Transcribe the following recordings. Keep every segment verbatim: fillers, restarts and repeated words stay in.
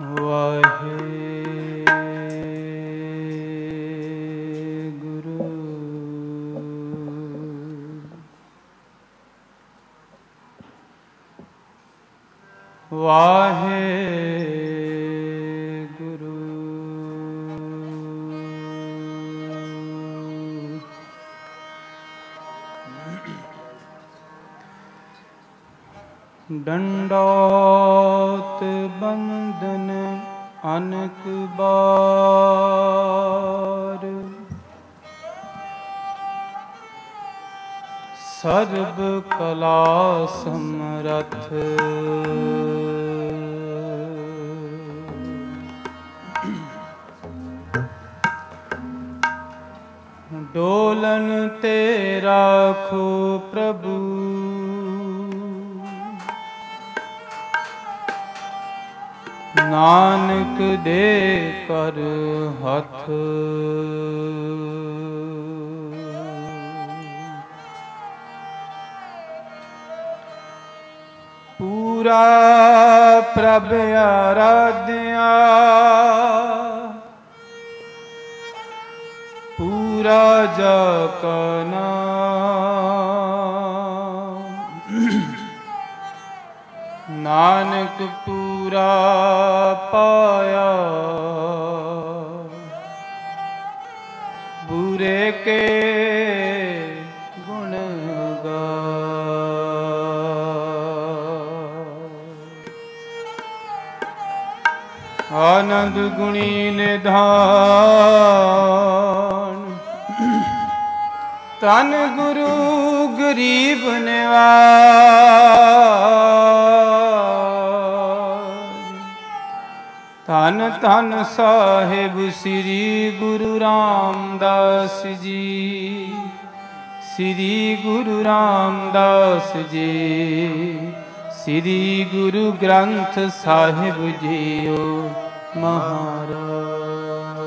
ਵਾਹਿਗੁਰੂ ਵਾਹਿਗੁਰੂ ਡੰਡੋਤ ਬੰਦਨ ਅਨਕ ਬਾਰ ਸਰਬ ਕਲਾ ਸਮਰਥ ਡੋਲਨ ਤੇ ਰਾਖੋ ਪ੍ਰਭੂ ਨਾਨਕ ਦੇ ਕਰ ਹੱਥ ਪੂਰਾ ਪ੍ਰਭ ਆਰਾਧਿਆ ਪੂਰਾ ਜਾ ਕਾ ਨਾਮ ਨਾਨਕ ਪੂਰਾ ਪਾਇਆ ਬੁਰੇ ਕੇ ਗੁਣ ਗਾ ਆਨੰਦ ਗੁਣੀ ਨਿਧਾਨ ਧੰਨ ਗੁਰੂ ਗਰੀਬ ਨਿਵਾਜ ਧੰਨ ਧੰਨ ਸਾਹਿਬ ਸ੍ਰੀ ਗੁਰੂ ਰਾਮਦਾਸ ਜੀ ਸ੍ਰੀ ਗੁਰੂ ਰਾਮਦਾਸ ਜੀ ਸ੍ਰੀ ਗੁਰੂ ਗ੍ਰੰਥ ਸਾਹਿਬ ਜੀਓ ਮਹਾਰਾਜ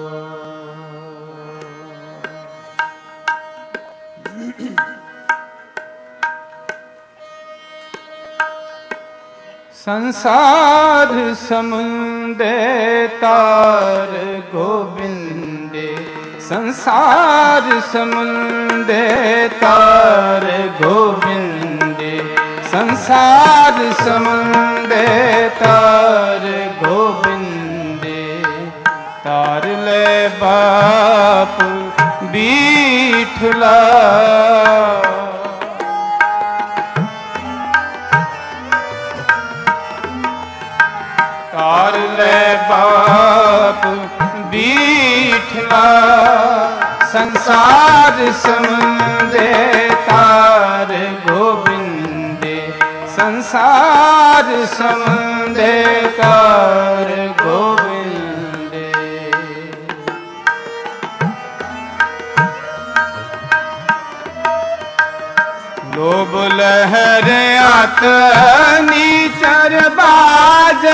ਸੰਸਾਰ ਸਮੁੰਦੇ ਤਾਰ ਗੋਬਿੰਦੇ ਸੰਸਾਰ ਸਮੁੰਦੇ ਤਾਰ ਗੋਬਿੰਦੇ ਸੰਸਾਰ ਸਮੁੰਦੇ ਤਾਰ ਗੋਬਿੰਦੇ ਤਾਰ ਲੈ ਬਾਪ ਬੀਠਲਾ ਤਾਰ ਲੈ ਬਾਪ ਬੀਠਲਾ ਸੰਸਾਰ ਸਮੁੰਦੇ ਤਾਰ ਗੋਬਿੰਦੇ ਸੰਸਾਰ ਸਮੁੰਦੇ ਤਾਰ ਗੋਬਿੰਦੇ ਲੋਭ ਲਹਿਰ ਆਤ ਨੀਚਰ ਬਾਜ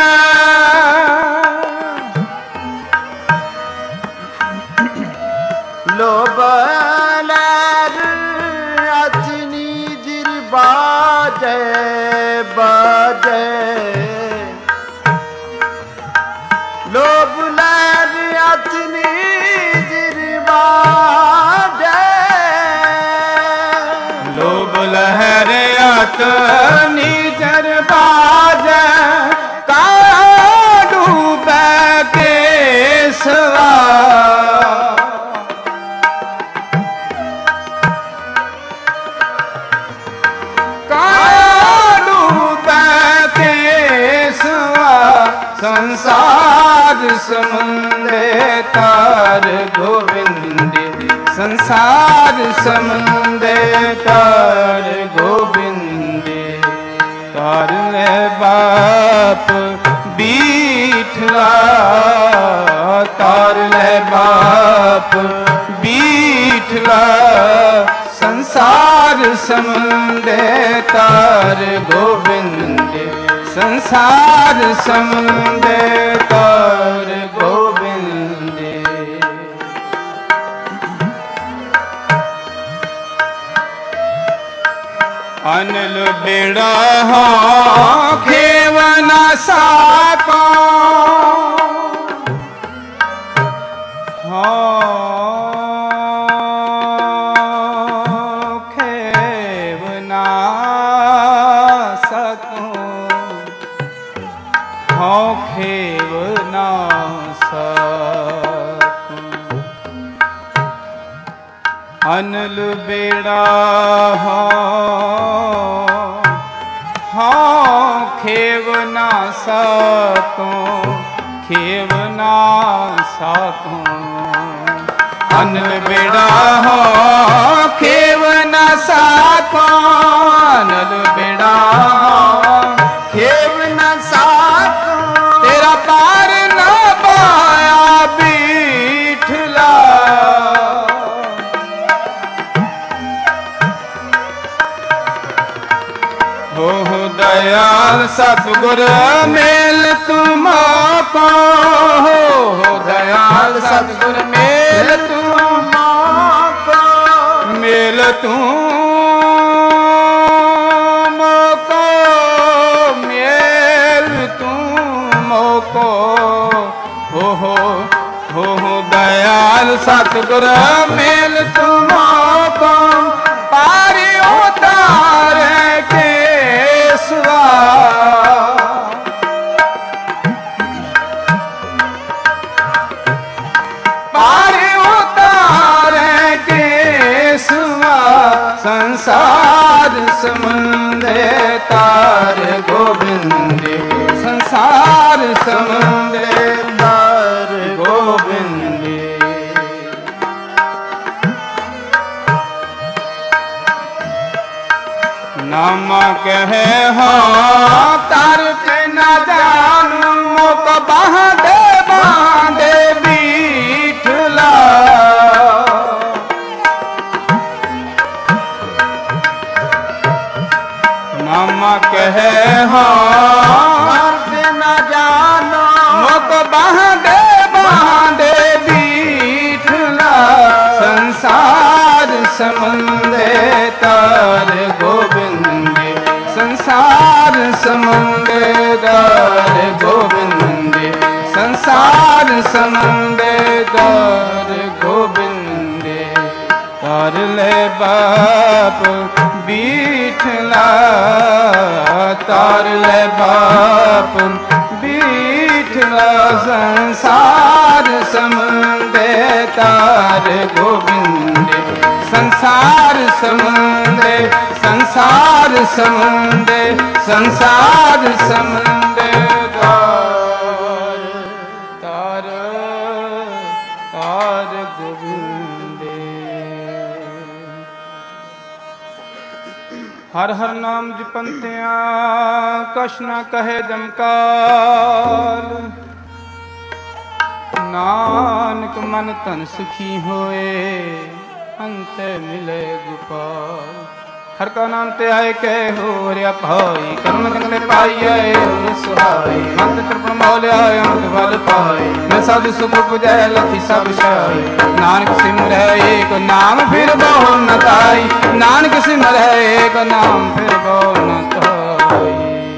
ਲੋਭ ਲਹਿਰ ਆਤ ਨੀਚਰ ਬਾਜੈ ਬਾਜੈ ਲੋਭ ਲਹਿਰ ਆਤ ਨੀਚਰ ਬਾਜੈ ਲੋਭ ਲਹਿਰ ਆਤ ਨੀਚਰ ਬਾਜੈ ਕਾ ਡੂਬੈ ਕੇਸਵਾ ਸੰਸਾਰ ਸਮੁੰਦੇ ਤਾਰ ਗੋਬਿੰਦੇ ਸੰਸਾਰ ਸਮੁੰਦੇ ਤਾਰ ਗੋਬਿੰਦੇ ਤਾਰ ਲੈ ਬਾਪ ਬੀਠਲਾ ਤਾਰ ਲੈ ਬਾਪ ਬੀਠਲਾ ਸੰਸਾਰ ਸਮੁੰਦੇ ਤਾਰ ਗੋਬਿੰਦੇ ਸੰਸਾਰ ਸਮੁੰਦੇ ਤਾਰ ਗੋਬਿੰਦੇ ਅਨਲ ਬੇੜਾ ਹਾਂ ਖੇਵ ਨਾ ਸਾਕੋ हौ खेव ना सकूं। अनल बेड़ा हो हौ खेव ना सकूं, खेव ना सकूं। अनल बेड़ा हो खेव ना सकूं, अनल बेड़ा हो खेव ना सकूं। तेरा पार ना पाया बीठला, हो हो दयाल सतगुर मेल तुमको, हो हो दयाल सतगुर मेल तुमको, मेल तुम को, हो हो हो हो दयाल सतगुर मेल तुमको, पारी उतार केसवा। पारी उतार केसवा, संसार समुंदे तार गोविंद, संसार समुंदे तार गोविंद। नामा कहे हो तार के न जानू, मोक बांधे बांधे बीठला। नामा कहे हो बांधे बांधे बीठला, संसार समुंदे तार गोविंद, संसार समुंदे तार गोविंद, संसार समुंदे तार गोविंद। तार ले बाप बीठला, तार ले बाप बीठला, संसार समुंदे तार गोविंद, संसार समुंदे, संसार समुंदे, संसार समुंदे तार तार तार गोविंद। हर हर नाम जपंतिया कछ न कहे जमकाल, नानक मन तन सुखी होए अंत मिले गोपाल। हर का नाम ते आए कह हो रिया भाई, कर्म जंगले पाइए और सुहाई। मंत्र कृपण मौलिया अमृत बल पाई, मैं साधु सुख पुजै लथी सब शाई। नानक सिमरै एक नाम फिर बहु न ताई, नानक सिमरै एक नाम फिर बहु न ताई।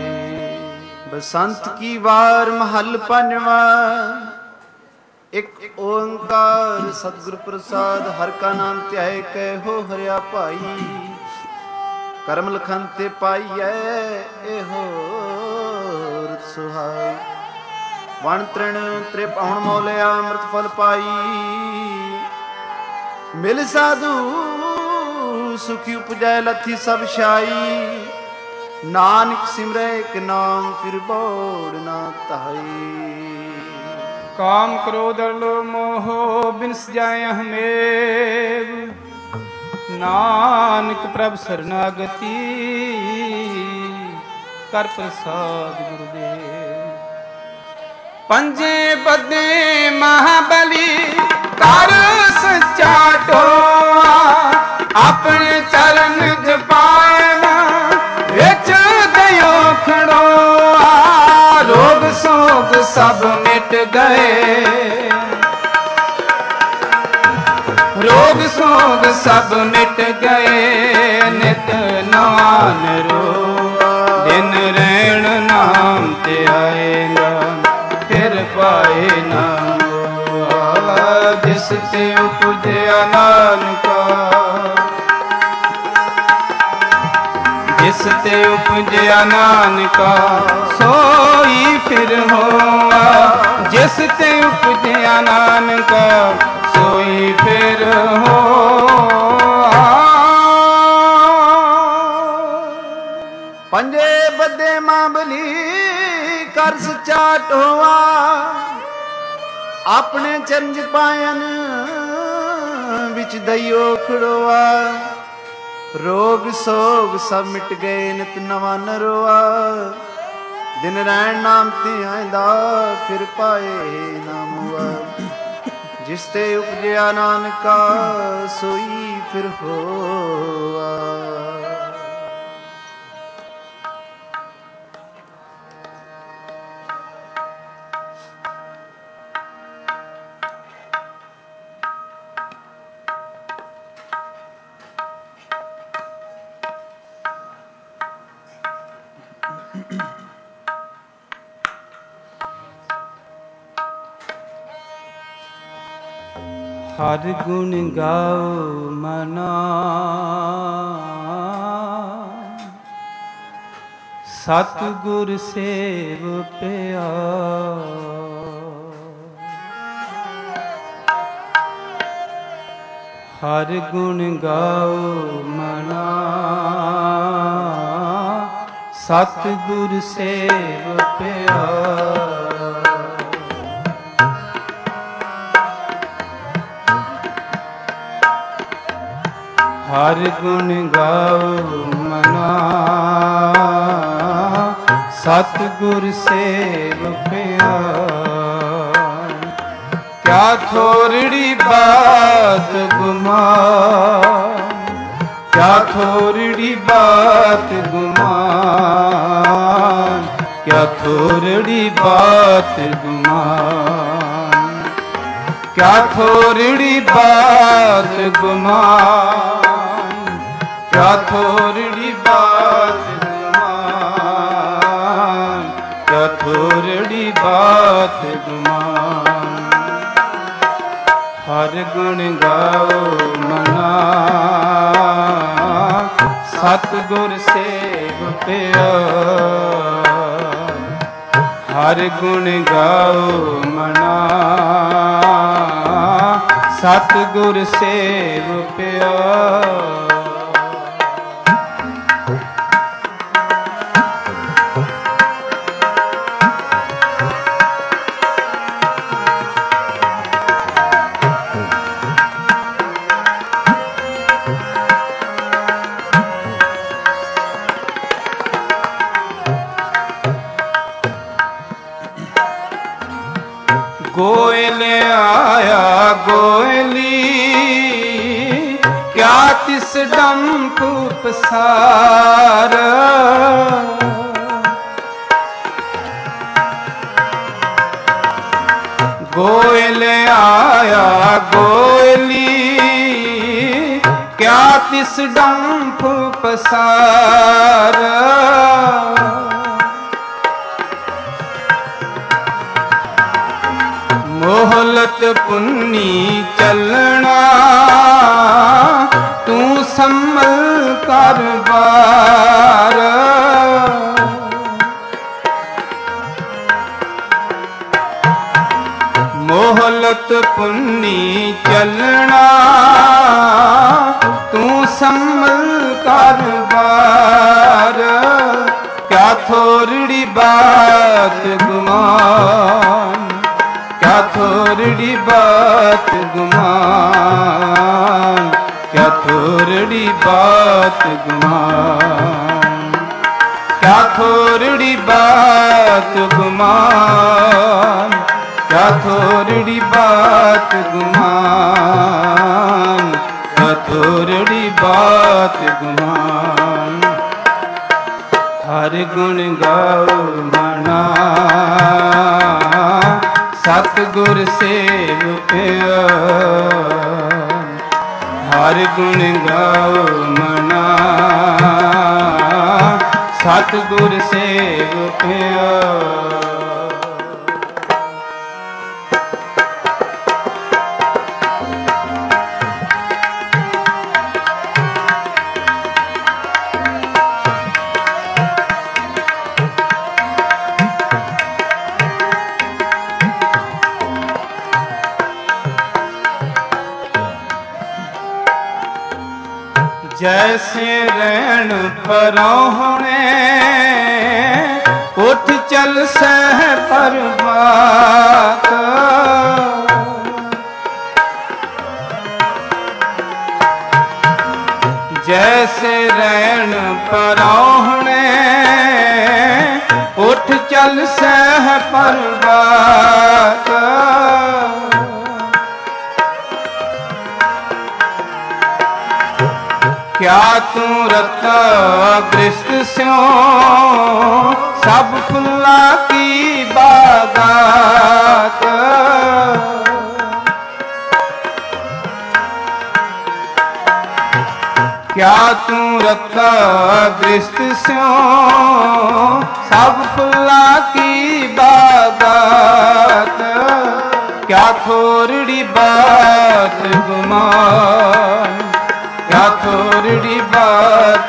बसंत की वार महल पंजवा, एक ओंकार सतगुर प्रसाद। हर का नाम त्याय कह हो हरिया भाई, करम लखन ते पाइए एहो सुहाई। वण तृण त्रिपाउण मौलिया अमृत फल पाई, मिल साधु सुखी उपजै लथी सब शाई। नानक सिमरै एक नाम फिर बोड़ ना ताई। काम क्रोध लोभ मोह बिनस जाय हमें, नानक प्रभ शरणागति कर प्रसाद गुरुदेव। पंजे बदे महाबली कर सच्चा टोआ, अपने चरण जपायना विच दयो खड़ोआ। रोग सोग सब मिट गए, रोग सोग सब मिट गए। नित नवान रो दिन रैण नाम ते आएगा, फिर पाए नाम जिस ते उपजया नानका। जिस ते उपजया नानका, सोई फिर ਹੋਆ। ਜਿਸ ਤੇ ਉਪਜਿਆ ਨਾਨਕ ਸੋਈ ਫਿਰ ਹੋਆ। ਪੰਜੇ ਬੱਦੇ ਮਾਂ ਬਲੀ ਕਰ ਸਚਾਟ ਹੋਆ। ਆਪਣੇ ਚਰਜ ਪਾਇਨ ਵਿੱਚ ਦਈਓ ਖੜੋਆ। ਰੋਗ ਸੋਗ ਸਭ ਮਿਟ ਗਏ ਨਿਤ ਨਵਾਂ ਨਰੋਆ। ਦਿਨ ਰਹਿਣ ਨਾਮ ਤੇ ਆਇਂਦਾ ਫਿਰ ਪਾਏ ਨਾਮ ਹੁਆ। ਜਿਸ ਤੇ ਉਪਜਿਆ ਨਾਨਕਾ ਸੋਈ ਫਿਰ ਹੋਆ। ਹਰ ਗੁਣ ਗਾਓ ਮਨਾ ਸਤਿਗੁਰ ਸੇਵ ਪਿਆ। ਹਰ ਗੁਣ ਗਾਓ ਮਨਾ ਸਤਿਗੁਰ ਸੇਵ ਪਿਆ। ਹਰ ਗੁਣ ਗਾਓ ਮਨਾ ਸਤਿਗੁਰ ਸੇਵ ਪਿਆ। ਕਿਆ ਥੋੜੜੀ ਬਾਤ ਗੁਮਾਨ, ਕਿਆ ਥੋੜੜੀ ਬਾਤ ਗੁਮਾਨ, ਕਿਆ ਥੋੜੜੀ ਬਾਤ ਗੁਮਾਨ, ਕਿਆ ਥੋੜੜੀ ਬਾਤ ਗੁਮਾਨ, ਕਿਆ ਥੋੜੜੀ ਬਾਤ ਗੁਮਾਨ, ਕਿਆ ਥੋੜੜੀ ਬਾਤ ਗੁਮਾਨ। ਹਰ ਗੁਣ ਗਾਓ ਮਨਾ ਸਤਿਗੁਰ ਸੇਵ ਪਿਆ। ਹਰ ਗੁਣ ਗਾਓ ਮਨਾ ਸਤਿਗੁਰ ਸੇਵ ਪਿਆ। गोयल आया गोयली क्या तिस डंप पसार। गोयल आया गोयली क्या तिस डंप पसार। मोहलत पुन्नी चलना तू संभल कर बार। मोहलत पुन्नी चलना तू संभल कर बार। क्या थोड़ी बात गुमान, क्या थोड़ी बात गुमान, क्या थोड़ी बात गुमान, क्या थोड़ी बात गुमान, क्या थोड़ी बात गुमान, क्या थोड़ी बात गुमान। हर गुण गाओ मना सतगुर सेव पिया। हर गुण गाओ मना सतगुर सेव पिया। जैसे रैन परोहणे उठ चल सह परबात। जैसे रैन परोहणे उठ चल सह परबात। क्या तू रता गृहस्थ स्यों सब फुल्ला की बागात। क्या तू रता गृहस्थ स्यों सब फुल्ला की बागात। क्या थोड़ी बात गुमान, क्या थोड़ी बात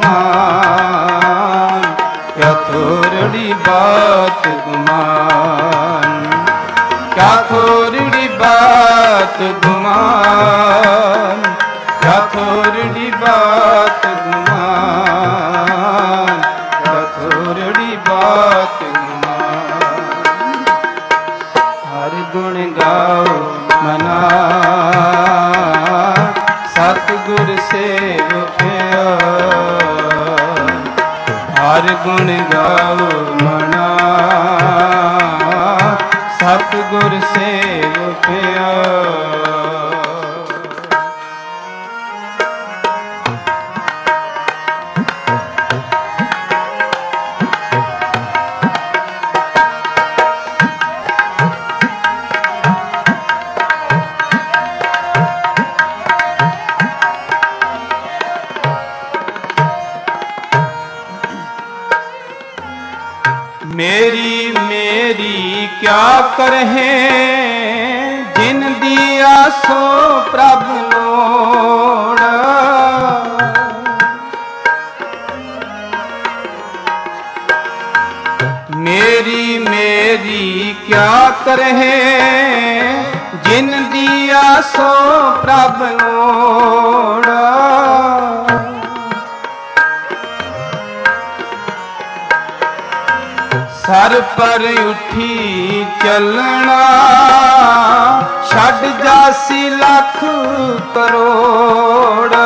गुमान, क्या थोड़ी बात गुमान, क्या थोड़ी बात गुमान, क्या थोड़ी बात गुमान, क्या थोड़ी बात गुमान। हर गुण गाओ मना सतगुर सेवकिया। हर गुण गाओ मना सतगुर सेवकिया। मेरी मेरी क्या करहे जिन दिया सो प्रभ लोड़। मेरी मेरी क्या करहे जिन दिया सो प्रभ लोड़। सर पर उठी चलना छड़ जासी लख करोड़।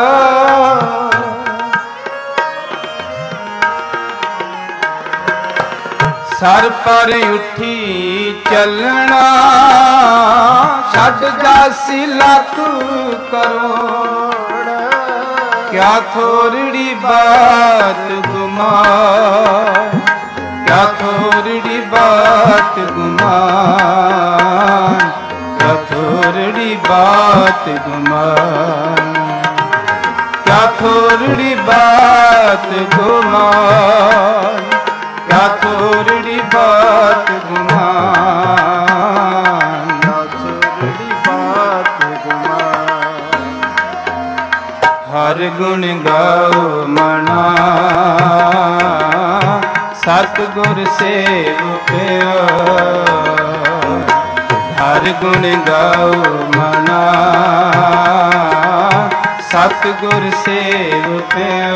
सर पर उठी चलना छड़ जासी लख करोड़। क्या थोड़ी बात गुमान, क्या थोड़ी बात गुमान, क्या थोड़ी बात गुमान, क्या थोड़ी बात गुमान, क्या थोड़ी बात गुमान, क्या थोड़ी बात गुमान। हर गुण गाओ मना सतगुर सेवकिया। हर गुण गाओ मना सतगुर सेवकिया।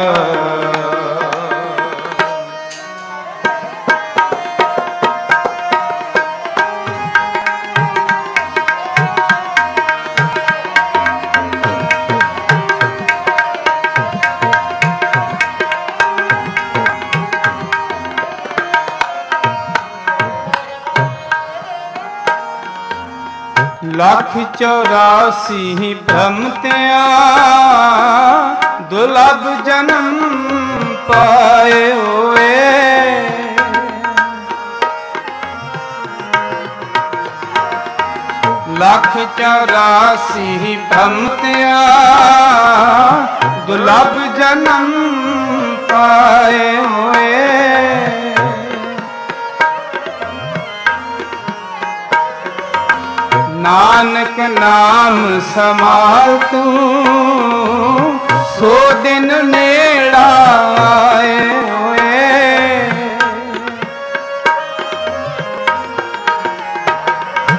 लख चौरासी भ्रमतिया दुर्लभ जन्म पाए हुए। लख चौरासी भ्रमतिया दुर्लभ जन्म पाए हुए। नानक नाम समाल तू सो दिन नेड़ा आए हुए।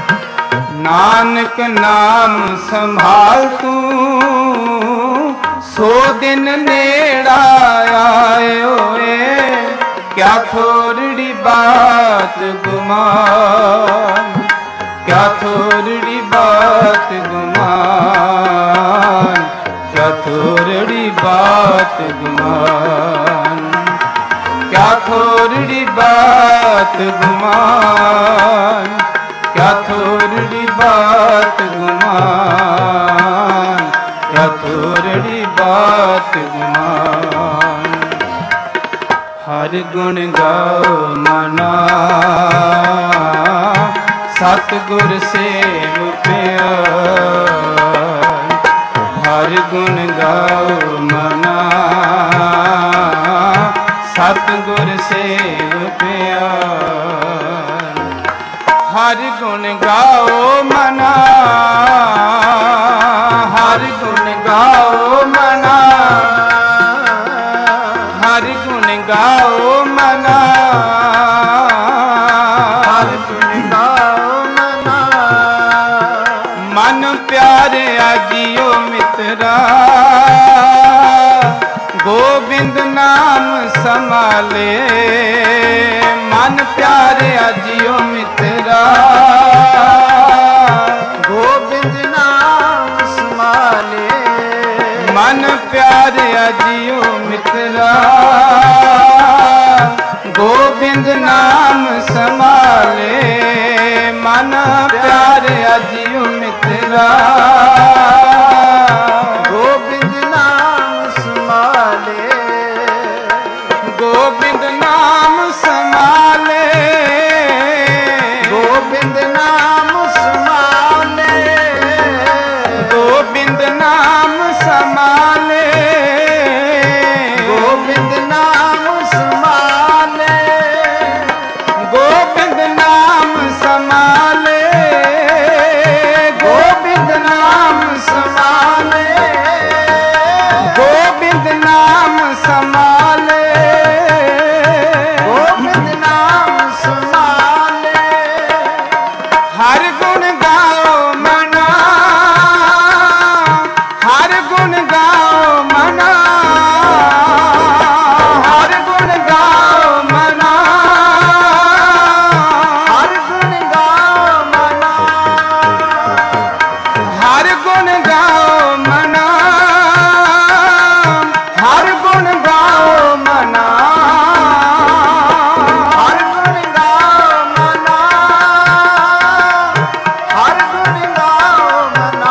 नानक नाम संभाल तू सो दिन नेड़ा आए होए, क्या थोड़ी बात गुमान, क्या थोड़ी बात गुमान, क्या थोड़ी बात गुमान, क्या थोड़ी बात गुमान, क्या थोड़ी बात गुमान, क्या थोड़ी बात गुमान। हर गुण गाओ मना, सतगुर सेव प्यार। हर गुण गाओ मना, सतगुर सेव प्यार। हर गुण गाओ मना, हर गुण गाओ मना, हर गुण गाओ मना, हर गुण गाओ मना। मन प्यारे आजियो मित्रा, गोविंद नाम संभाले। मन प्यारे आजियो मित्रा, गोविंद नाम संभाले। मन प्यारे आजियो मित्रा, गोविंद नाम संभाले। मन प्यारे आजियो मित्रा, गोविंद नाम संभाले। गोविंद नाम संभाले, गोविंद नाम संभाले। गोविंद नाम संभाले, गोविंद नाम संभाले। गोविंद नाम संभाले, गोविंद नाम संभाले, गोविंद नाम संभाले, गोविंद नाम संभाले। हर गुण गाओ मना, हर गुण गाओ मना, हर गुण गाओ मना, हर गुण गाओ मना। हर गुण गाओ मना, हर गुण गाओ मना, हर गुण गाओ मना। हर गुण गाओ मना।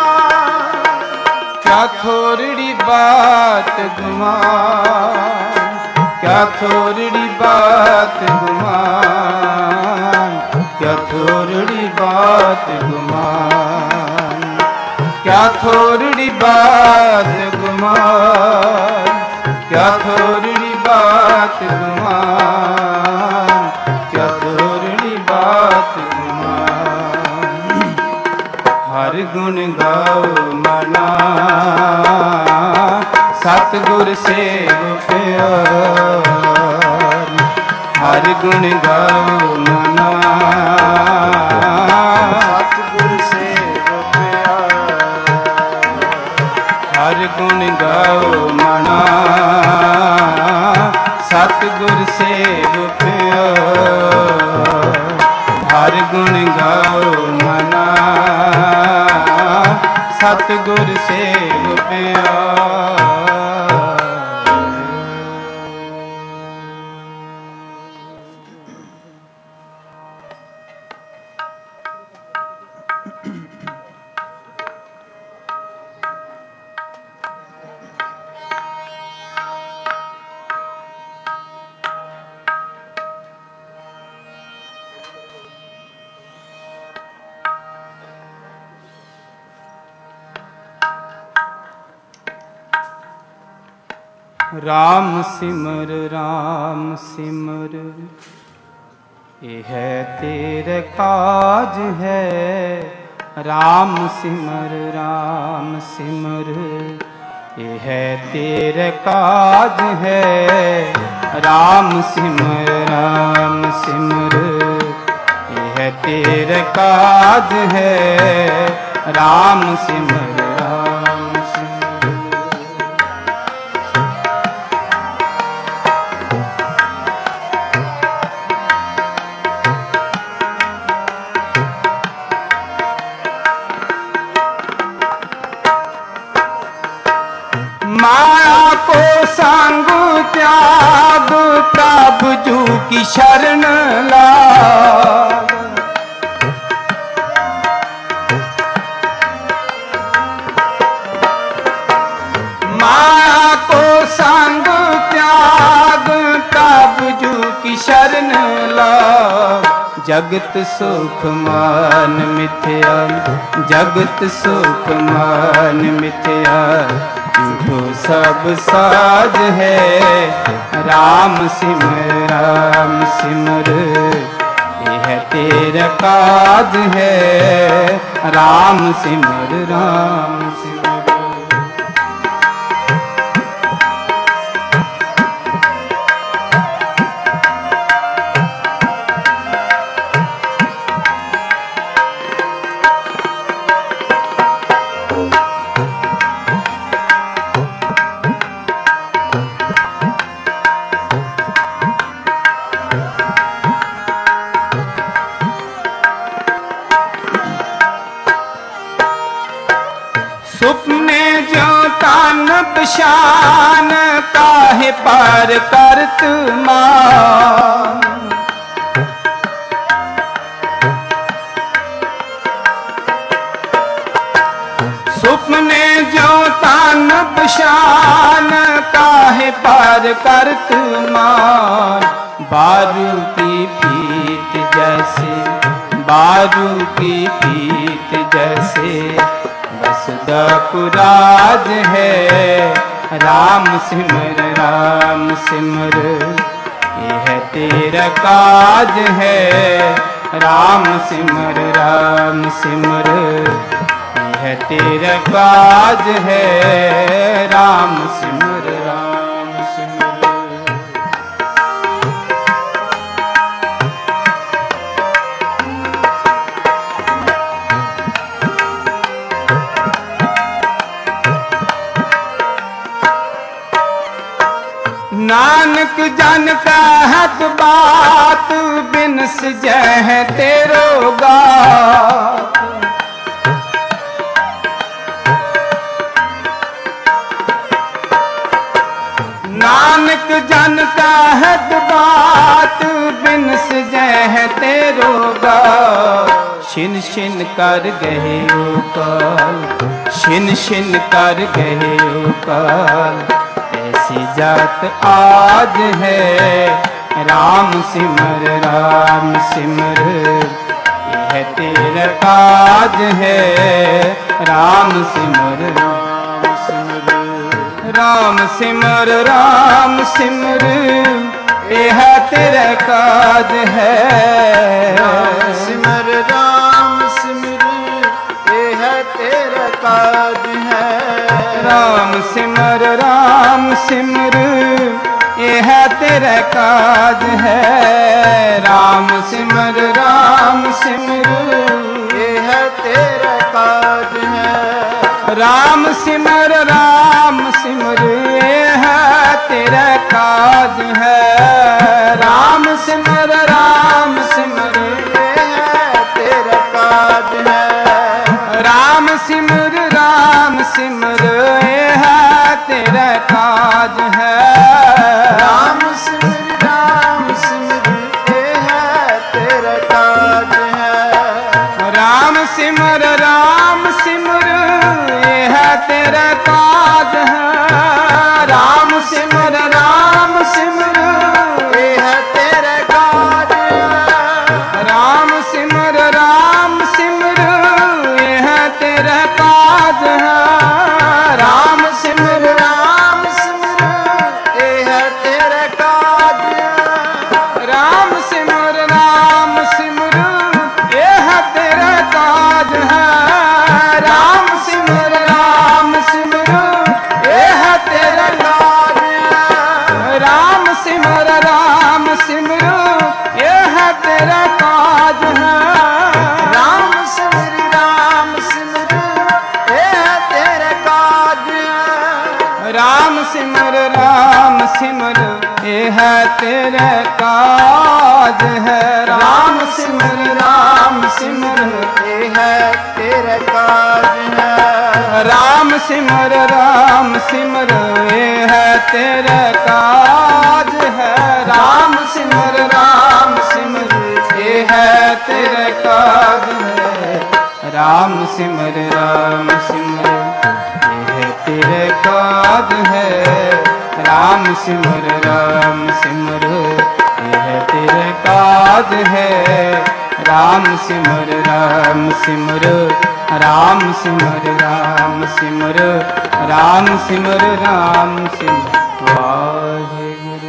क्या थोड़ी बात गुमान, क्या थोड़ी बात गुमान, क्या थोड़ी बात गुमान, क्या थोड़ी बात गुमान, क्या थोड़ी बात गुमान, क्या थोड़ी बात गुमान। हर गुण गाओ मना, सतगुर सेव प्यार। हर गुण गाओ मना, सतगुर सेव प्यार। हर गुण गाओ मना, सतगुर सेव प्यार। हर गुण गाओ मना, सतगुर सेव प्यार। राम सिमर राम सिमर, यह तेरे काज है। राम सिमर राम सिमर, यह तेरे काज है। राम सिमर राम सिमर, यह तेरे काज है। राम सिमर राम सिमर, माया को संग त्याग प्रभु की शरण लाग। माया को संग त्याग प्रभु की शरण लाग। जगत सुख मान मिथ्या, जगत सुख मान मिथ्या, झूठो सब साज है। राम सिमर राम सिमर यह तेरा काज है। राम सिमर राम सिमर। सुपने जो तान बशान काहे पार करत मान। सुपने जो तान बशान काहे पार करत मान। बारू की पीत जैसे, बारू की पीत जैसे बसदा पुराज है। राम सिमर राम सिमर यह तेरा काज है। राम सिमर राम सिमर यह तेरा काज है। राम सिमर राम सिमर। नानक जन कहत बात बिनस जह तेरो गात। नानक जन कहत बात बिनस जह तेरो गात। छिन छिन कर गहे ओ काल, छिन छिन कर गहे ओ काल। ऐसी जात आज है। राम सिमर राम सिमर यह तेरा काज है। राम सिमर राम सिमर। राम सिमर राम सिमर यह तेरा काज है। राम सिमर राम सिमर यह तेरा काज है। राम सिमर राम सिमर यह तेरा काज है। राम सिमर राम सिमर यह तेरा काज है। राम सिमर राम सिमर यह तेरा काज है। राम सिमर राम सिमर यह तेरा काज है। राम सिमर राम सिमर यह तेरा काज है। राम सिमर राम सिमर यह तेरा काज है। राम सिमर राम सिमर यह तेरा काज है। राम सिमर राम सिमर यह तेरा काज है। राम सिमर राम सिमर यह तेरा काज है। राम सिमर राम सिमर यह तेरा काज है। राम सिमर राम सिमर यह तेरा काज है। राम सिमर राम सिमर यह तेरा काज है। राम सिमर राम सिमर यह तेरा काज है। राम सिमर राम सिमर यह तेरा काज है। राम सिमर राम सिमर यह तेरा काज है। राम सिमर राम सिमर यह तेरा काज है। राम सिमर राम सिमर ये है तेरा काज है। राम सिमर राम सिमर ये है तेरा काज है। राम सिमर राम सिमर ये है तेरे काज है। राम सिमर राम सिमर ये है तेरे काज है। राम सिमर राम सिमर राम सिमर राम सिमर राम सिमर राम सिमर वाहेगुरु।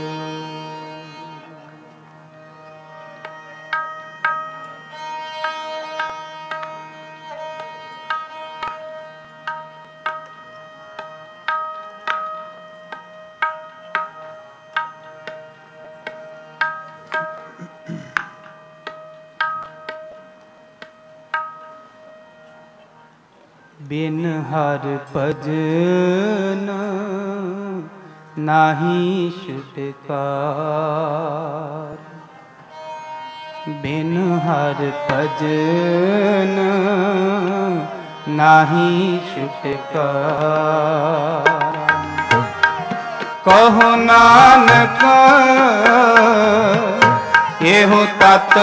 बिन हर भजन नाहि छुटकार। बिन हर भजन नाहि छुटकार। कहो नानक एहो तत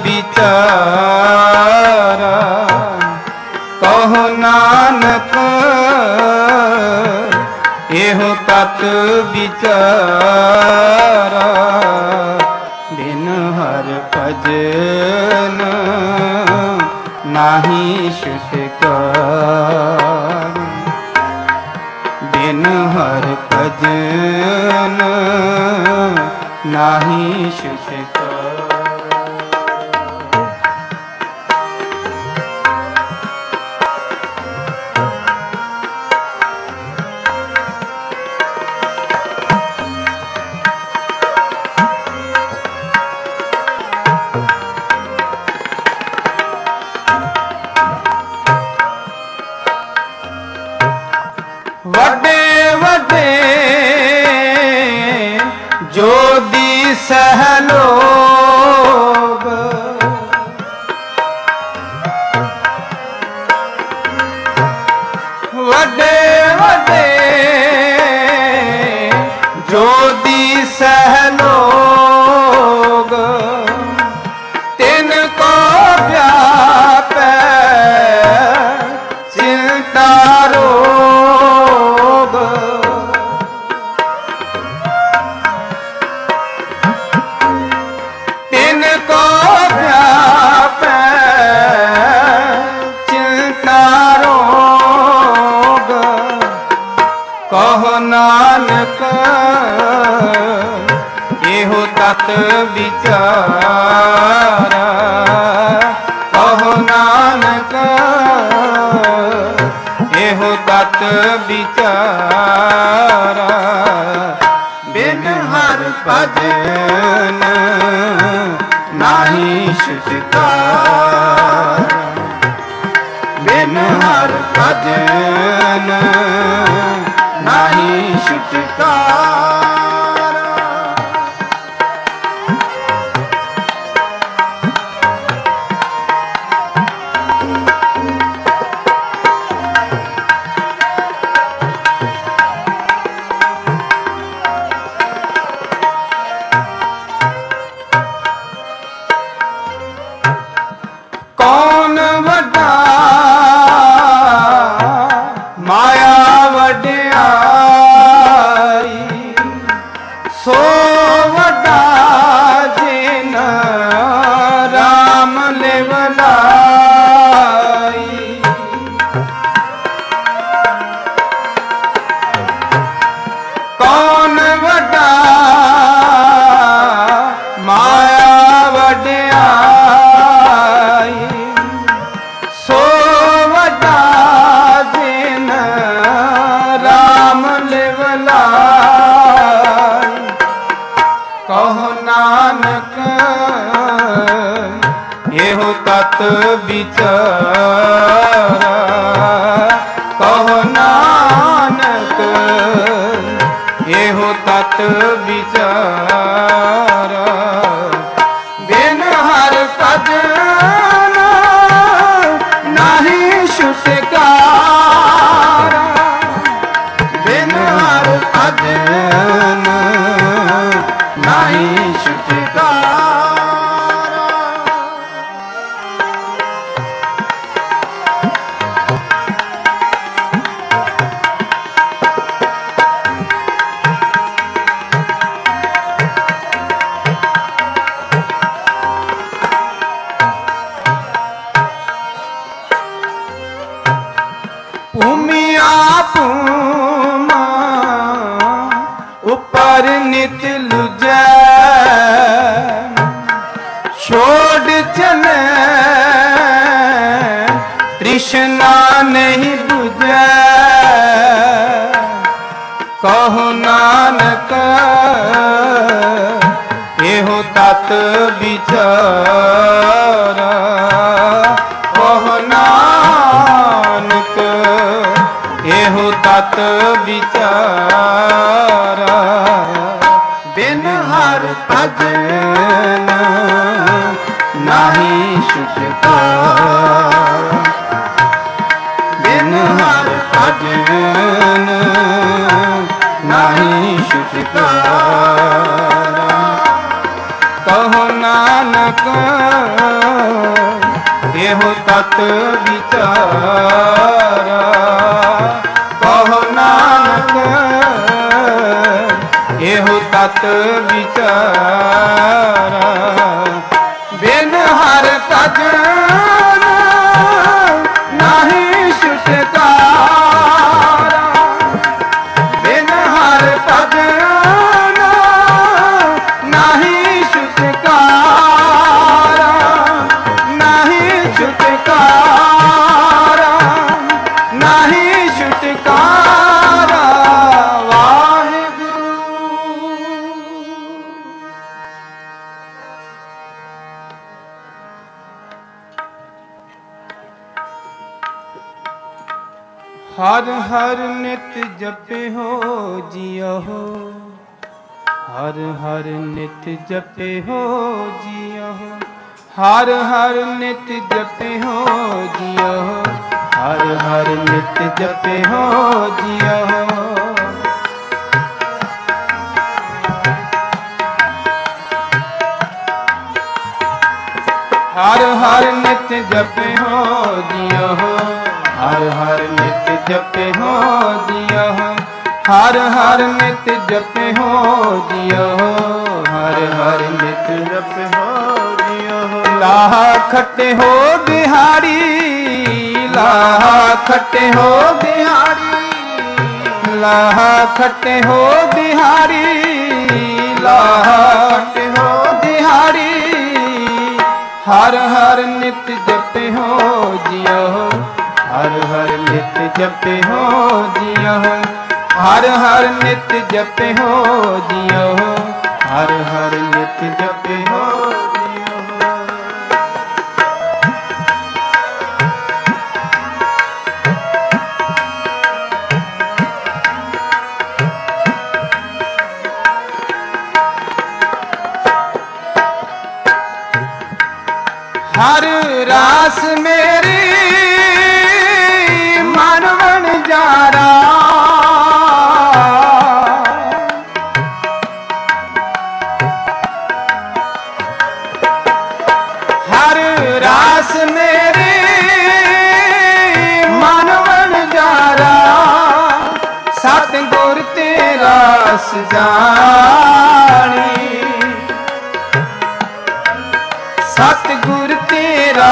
विचारा। कहो नानक एहो तत विचारा। बिन हर भजन नाहि छुटकार। बिन हर भजन नाहि छुटकार। वडे वडे जोदी सहलोग। वडे वडे जोदी सहलोग। तिनको व्यापै चिंता रोग। तिनको व्यापै चिंता रोग। कहो नानक एहो तत विचारा। कहो नानक एहो तत विचारा। बिन हर भजन नाहि छुटकार। बिन हर भजन नाहि छुटकार। कौन वड्डा माया वड्याई। सो वड्डा जिन राम लेवलाई। कौन वड्डा माया वड्याई। सो वड्डा जिन राम लेवलाई। कहो नानक एहो तत विचारा। कहो नानक एहो तत विचारा। बिन हर भजन नाहि छुटकार। ਭੂਮਾ ਉਪਰ ਨਿਤ ਲੁਜੈ ਛੋੜ ਚਲੇ ਤ੍ਰਿਸ਼ਨਾ ਨਹੀਂ ਬੁਝੈ ਕਹੋ ਨਾਨਕ ਇਹੋ ਤਤ ਵਿਚਾਰ ਕਹੋ ਨਾਨਕ ਇਹੋ ਤਤ ਵਿਚਾਰ ਬਿਨ ਹਰ ਭਜਨ ਨਾਹੀ ਛੁਟਕਾਰਾ ਬਿਨ ਹਰ ਭਜਨ ਨਾਹੀ ਛੁਟਕਾਰਾ ਕਹੋ ਨਾਨਕ ਇਹੋ ਤਤ ਵਿਚਾਰਾ ਕਹੋ ਨਾਨਕ ਇਹੋ ਤਤ ਵਿਚਾਰਾ ਬਿਨ ਹਰ ਭਜਨ ਨਾਹੀ ਛੁਟਕਾਰਾ ਬਿਨ ਹਰ ਭਜਨ ਨਾਹੀ ਛੁਟਕਾਰਾ ਨਾਹੀ ਛੁਟਕਾਰਾ ਨਾਹੀ ਛੁਟਕਾਰਾ ਵਾਹਿਗੁਰੂ। ਹਰ ਹਰ ਨਿਤ ਜਪਿਓ ਜੀਓ ਹਰ ਹਰ ਨਿਤ ਜਪਿਓ ਜੀਓ ਹਰ ਹਰ ਨਿਤ ਜਪਿਓ ਜੀਓ ਹਰ ਹਰ ਨਿਤ ਜਪਿਓ ਜੀਓ ਹਰ ਹਰ ਨਿਤ ਜਪਿਓ ਜੀਓ ਹਰ ਹਰ ਨਿਤ ਜਪਿਓ ਜੀਓ ਹਰ ਹਰ ਨਿਤ ਜਪਿਓ ਜੀਓ ਹਰ ਹਰ ਨਿਤ ਜਪਿਓ ਜੀਓ ਲਾਹ ਖੱਟੇ ਹੋ ਬਿਹਾਰੀ ਲਾਹ ਖੱਟੇ ਹੋ ਬਿਹਾਰੀ ਲਾਹ ਖੱਟੇ ਹੋ ਬਿਹਾਰੀ ਲਾਹ ਖੱਟੇ ਹੋ ਬਿਹਾਰੀ ਹਰ ਹਰ ਨਿਤ ਜਪਿਓ ਜੀਓ ਹਰ ਹਰ ਨਿਤ ਜਪਿਓ ਜੀਓ ਹਰ ਹਰ ਨਿਤ ਜਪਿਓ ਜੀਓ ਹਰ ਹਰ ਨਿਤ ਜਪਿਓ ਜੀਓ ਹਰ ਰਾਸ ਮੇਰੀ ਮਨ ਵਣਜਾਰਾ ਹਰ ਰਾਸ ਮੇਰੀ ਮਨ ਵਣਜਾਰਾ ਸਤਿਗੁਰ ਤੇਰਾ ਸਜਾਣੀ ਸਤਿਗੁਰ ਤੇਰਾ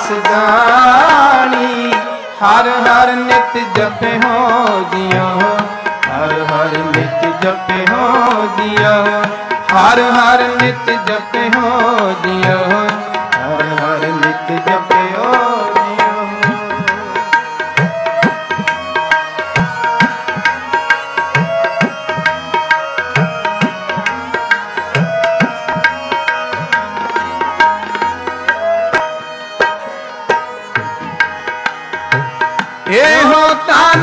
ਸਜਾਣੀ ਹਰ ਹਰ ਨਿਤ ਜਪਿਓ ਜੀਓ ਹਰ ਹਰ ਨਿਤ ਜਪਿਓ ਜੀਓ ਹਰ ਹਰ ਨਿਤ ਜਪਿਓ ਜੀਓ ਹਰ ਹਰ ਨਿਤ ਜਪਿਓ ਜੀਓ ਇਹੋ ਤਨ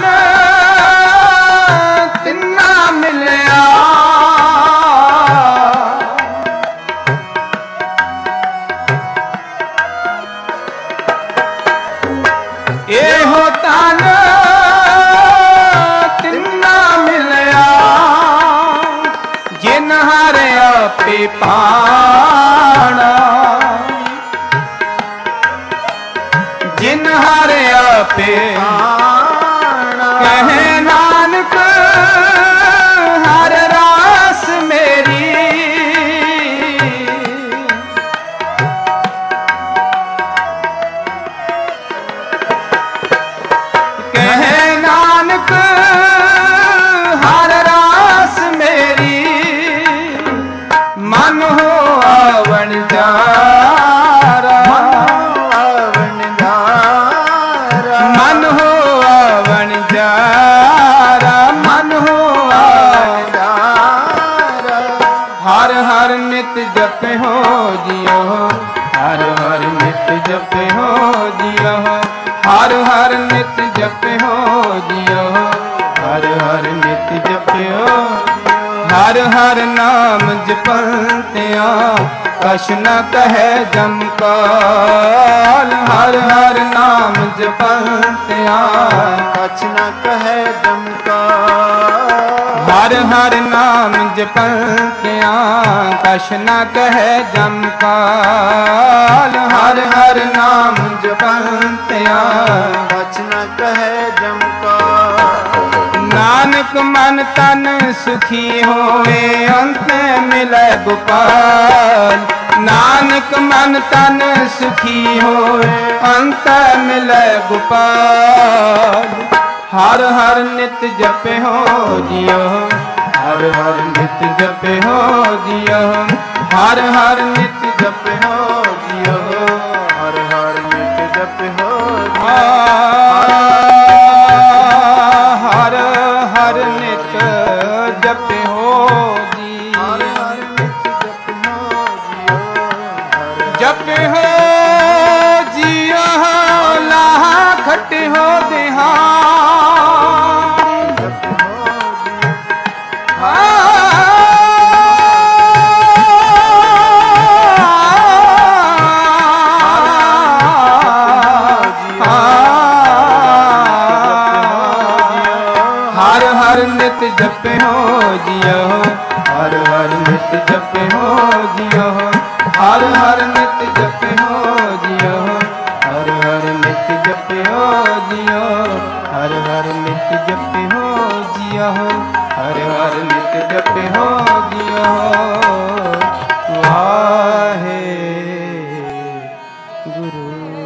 ਤਿੰਨਾ ਮਿਲਿਆ ਇਹੋ ਤਨ ਤਿੰਨਾ ਮਿਲਿਆ ਜਿਨ ਹਰ ਆਪੇ ਪਾਣਾ ਜਿਨ ਹਰ ਆਪੇ ਕਹੇ ਨਾਨਕ ਹਰ ਰਾਸ ਮੇਰੀ ਕਹੇ ਨਾਨਕ जियो हर हर नित जपियो जियो हर हर नित जपियो हर हर नाम जपंतिया कछ न कहे जमकाल हर हर नाम जपंतिया कछ न कहे जमकाल हर हर नाम जपंतिया कछ न कहे जमकाल हर हर नाम जपंतिया कछ न कहे जमकाल नानक मन तन सुखी होए अंत मिले गोपाल नानक मन तन सुखी होए अंत मिले गोपाल हर हर नित जपे हो जियो हर हर नित जपे हो जियो हर हर नित जपे हो जियो हर हर नित जपे हो हर हर नित जपे हो जी हर हर नित जपे हो जियो जपे हो जियो लाहा खटे हो देहा नित जपे हो जियो हर हर नित जपे हो जियो हर हर नित जपे हो जियो हर हर नित जपे हो जियो हर हर नित जपे हो जियो हर हर नित जपे हो जियो वाहे गुरु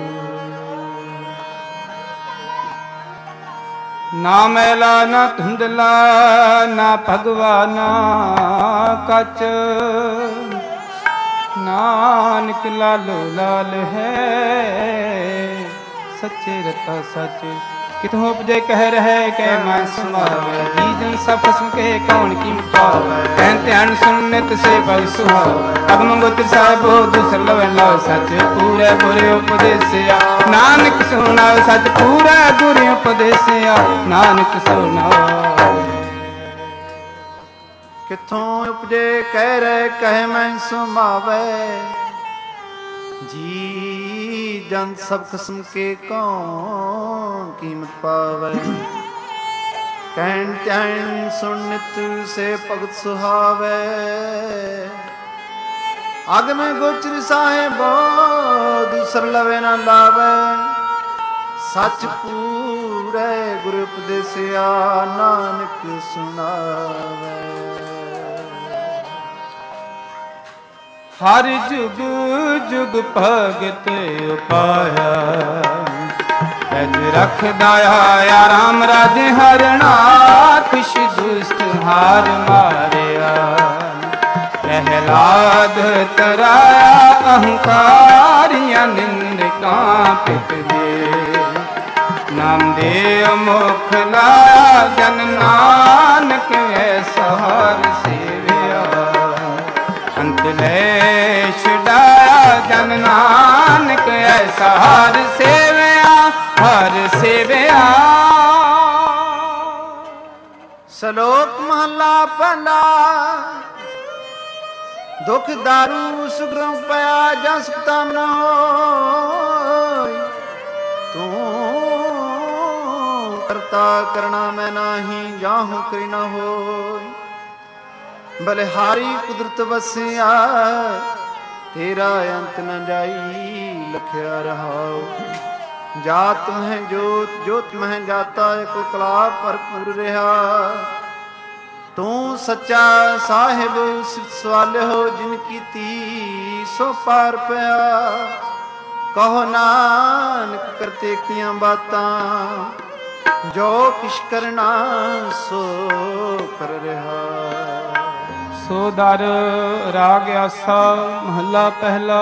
ना मैला ना धुंधला ना भगवाना कच नानक लालो लाल है सच्चे रता सच कितों उपजे कह रहे कह मैं सुनावे जी जन सब फसम के कौन की मुकावे कहते हैं सुनत से पग सुहावे अब मंगो साहिब दूसर लवे लाओ सच पूरे बुरे उपदेसिया नानक सुनाओ सच पूरे बुरे उपदेसिया नानक सुनाओ किथों उपजे कह रहे कहे मैं सुमावे जी जन सब किस्म के कौन कीमत पावे कहन त्यान सुनित से भगत सुहावे अग में गोचर साहेब दूसर लवे न लावे सच पूरे गुरु उपदेसिया नानक सुनावे हर जुग जुग भगत उपाया अज रख दाया राम राज हरना खुश दुष्ट हार मारिया प्रहलाद तराया अहंकारिया निंद कांपित दे नामदेव मुख लाया जन नानक ऐसा हर सेविया अंत ले छुड़ाया जन नानक ऐसा हर सेविया हर सेविया सलोक महला पहला दुख दारू सुग्रह पया जा सुखता न हो तू करता करना मैं नाही जाहूं करी न हो बलिहारी कुदरत बसिया तेरा अंत न जाई लखिया रहाओ जात में जोत जोत में जाता एक कला भरपूर रहा तू सच्चा साहिब सवाल हो जिनकी ती सो पार पया कहो नानक करते किया बातां जो किश करना सो कर रहा सो दर राग आसा महला पहला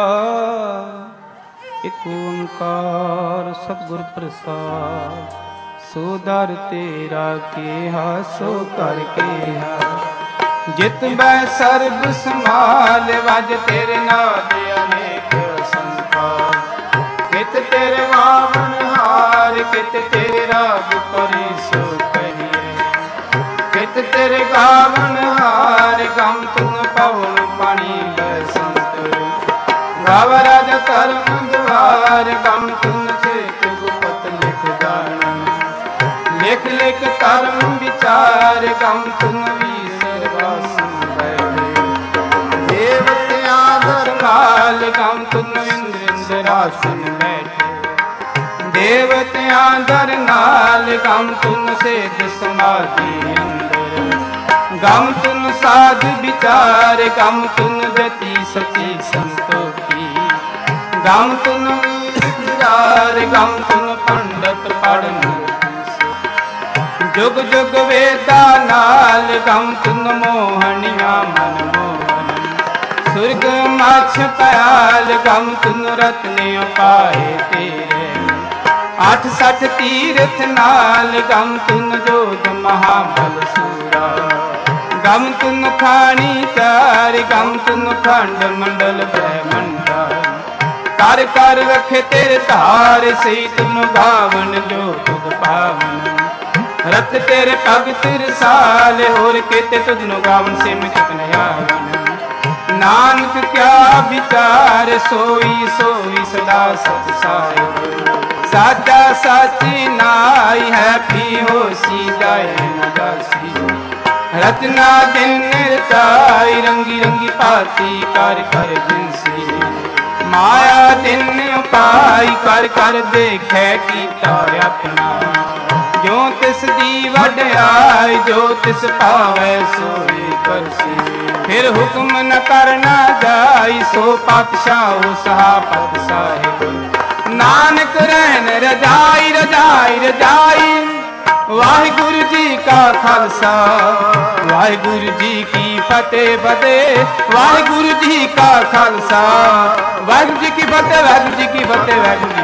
एक ओंकार सतगुर प्रसाद सो दर तेरा केहा सो कर केहा जित बै सर्ब संभाल वज तेरे नाद अनेक संसार कित तेरे ਤੇਰੇ ਵਾਵਨ ਹਾਰ ਕਿਤ ਤੇਰੇ ਰਾਗ ਪਰੀ ਸੋ ਕਹੀਏ ਕਿਤ ਤੇਰੇ ਗਾਵਨ ਹਾਰ ਗਮ ਤੁਨ ਪਵਨ ਪਾਣੀ ਬਸੰਤ ਗਾਵ ਰਾਜ ਧਰਮ ਦਵਾਰ ਗਮ ਤੁਨ ਚੇਤ ਗੁਪਤ ਲਿਖ ਜਾਣ ਲਿਖ ਲਿਖ ਧਰਮ ਵਿਚਾਰ ਗਮ ਤੁਨ ਵੀਸਰ ਵਾਸਨ ਬੈਠੇ ਦੇਵਤਿਆਂ ਦਰਬਾਰ ਗਮ ਤੁਨ ਇੰਦਰ ਇੰਦਰਾਸਨ ਬੈਠੇ ਦੇਵਤਿਆਂ ਦਰ ਨਾਲ ਗਮ ਤੁਨ ਸੇਧ ਸਮਾਧੀ ਅੰਦਰ ਗਮ ਤੁਨ ਸਾਧ ਵਿਚਾਰ ਗਮ ਤੁਨ ਜਤੀ ਸਚੀ ਸੰਤੋਖੀ ਗਮ ਤੁਨ ਵਿਚਾਰ ਗਮ ਤੁਨ ਪੰਡਤ ਪੜਨ ਜੁਗ ਜੁਗ ਵੇਦਾ ਨਾਲ ਗਮ ਤੁਨ ਮੋਹਣੀਆਂ ਮਨ ਮੋਹਨ ਸੁਰਗ ਮਛ ਪਿਆਲ ਗਮ ਤੁਨ ਰਤਨੇ ਉਪਾਏ ਤੇਰੇ ਅੱਠ ਸੱਠ ਤੀਰਥ ਨਾਲ ਗਮ ਤੁਨ ਜੋਧ ਮਹਾਬਲ ਸੂਰਾ ਗਮ ਤੁਨ ਖਾਣੀ ਚਾਰ ਗਮ ਤੁਨ ਖੰਡ ਮੰਡਲ ਬ੍ਰਹਮੰਡਾ ਕਰ ਕਰ ਰਖੇ ਤੇਰੇ ਧਾਰ ਸਹੀ ਤੁਨ ਗਾਵਨ ਜੋ ਤੁਧ ਪਾਵਨ ਰਤ ਤੇਰੇ ਭਗਤ ਰਸਾਲ ਹੋਰ ਕੀਤੇ ਤੁਧ ਨੂੰ ਗਾਵਨ ਸਿਮ ਕਿਤਨ ਆਵਨ ਨਾਨਕ ਕਿਆ ਵਿਚਾਰ ਸੋਈ ਸੋਈ ਸਦਾ ਸਚ ਸਾਹਿਬ ਸਾਚਾ ਸਾਚੀ ਨਾਈ ਹੈ ਪੀ ਹੋਸੀ ਜਾਏ ਨ ਜਾਸੀ ਰਚਨਾ ਦਿਨ ਨਿਰਤਾਈ ਰੰਗੀ ਰੰਗੀ ਭਾਤੀ ਕਰ ਕਰ ਜਿਨਸੀ ਮਾਇਆ ਦਿਨ ਉਪਾਈ ਕਰ ਕਰ ਦੇਖੈ ਕੀਤਾ ਆਪਣਾ ਜੋ ਤਿਸ ਦੀ ਵਡਿਆਈ ਜੋ ਤਿਸ ਭਾਵੈ ਸੋਈ ਕਰਸੀ ਫਿਰ ਹੁਕਮ ਨ ਕਰਨਾ ਜਾਈ ਸੋ ਪਾਤਸ਼ਾਹ ਸਹਾਪਤ ਸਾਹਿਬ ਨਾਨਕ ਰਹਿਣ ਰਜਾਈ ਰਜਾਈ ਰਜਾਈ ਵਾਹਿਗੁਰੂ ਜੀ ਕਾ ਖਾਲਸਾ ਵਾਹਿਗੁਰੂ ਜੀ ਕੀ ਫਤਿਹ ਫਤਿਹ ਵਾਹਿਗੁਰੂ ਜੀ ਕਾ ਖਾਲਸਾ ਵਾਹਿਗੁਰੂ ਜੀ ਕੀ ਫਤਿਹ ਵਾਹਿਗੁਰੂ ਜੀ ਕੀ ਫਤਿਹ ਵਾਹਿਗੁਰੂ